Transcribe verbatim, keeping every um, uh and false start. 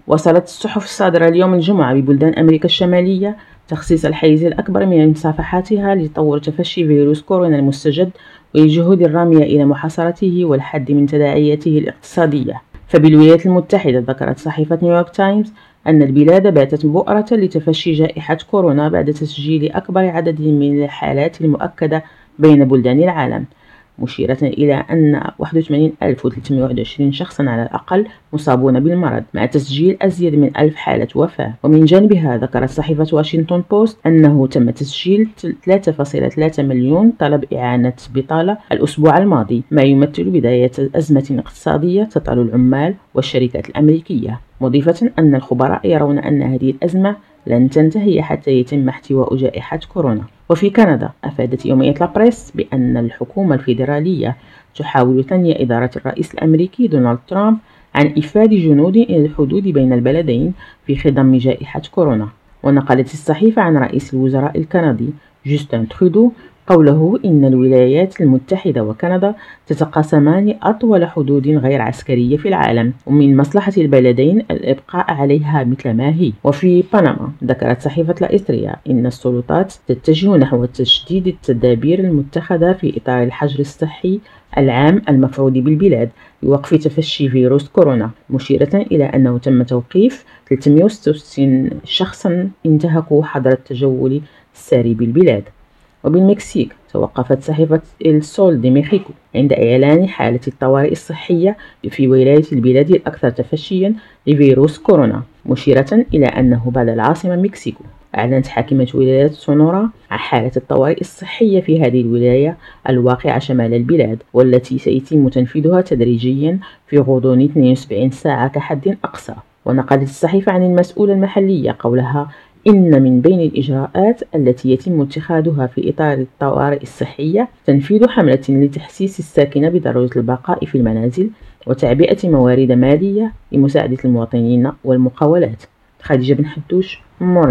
وصلت الصحف الصادرة اليوم الجمعة ببلدان أمريكا الشمالية تخصيص الحيز الأكبر من صفحاتها لتطور تفشي فيروس كورونا المستجد والجهود الرامية إلى محاصرته والحد من تداعياته الاقتصادية. فبالولايات المتحدة ذكرت صحيفة نيويورك تايمز أن البلاد باتت بؤرة لتفشي جائحة كورونا بعد تسجيل أكبر عدد من الحالات المؤكدة بين بلدان العالم، مشيرة إلى أن واحد وثمانين ألف وثلاثمائة وواحد وعشرين شخصا على الأقل مصابون بالمرض، مع تسجيل أزيد من ألف حالة وفاة. ومن جانبها ذكرت صحيفة واشنطن بوست أنه تم تسجيل ثلاثة فاصلة ثلاثة مليون طلب إعانة بطالة الأسبوع الماضي، ما يمثل بداية أزمة اقتصادية تطال العمال والشركات الأمريكية، مضيفة أن الخبراء يرون أن هذه الأزمة لن تنتهي حتى يتم احتواء جائحة كورونا. وفي كندا أفادت يومية لابريس بأن الحكومة الفيدرالية تحاول ثني إدارة الرئيس الأمريكي دونالد ترامب عن إفاد جنود إلى الحدود بين البلدين في خضم جائحة كورونا. ونقلت الصحيفة عن رئيس الوزراء الكندي جوستن ترودو قوله إن الولايات المتحدة وكندا تتقاسمان أطول حدود غير عسكرية في العالم، ومن مصلحة البلدين الإبقاء عليها مثل ما هي. وفي بنما ذكرت صحيفة لإستريا إن السلطات تتجه نحو تشديد التدابير المتخذة في إطار الحجر الصحي العام المفروض بالبلاد لوقف تفشي فيروس كورونا، مشيرة إلى أنه تم توقيف ثلاثمائة وستة وستين شخصا انتهكوا حظر التجول الساري بالبلاد. وبالمكسيك توقفت صحيفة إل سول دي مكسيكو عند إعلان حالة الطوارئ الصحية في ولاية البلاد الأكثر تفشيا لفيروس كورونا، مشيرة إلى أنه بعد العاصمة مكسيكو أعلنت حاكمة ولاية سونورا عن حالة الطوارئ الصحية في هذه الولاية الواقعة شمال البلاد، والتي سيتم تنفيذها تدريجيا في غضون اثنتين وسبعين ساعة كحد أقصى. ونقلت الصحيفة عن المسؤولة المحلية قولها إن من بين الإجراءات التي يتم اتخاذها في إطار الطوارئ الصحية تنفيذ حملة لتحسيس الساكنة بضرورة البقاء في المنازل وتعبئة موارد مالية لمساعدة المواطنين والمقاولات. خديجة بن حدوش، موري.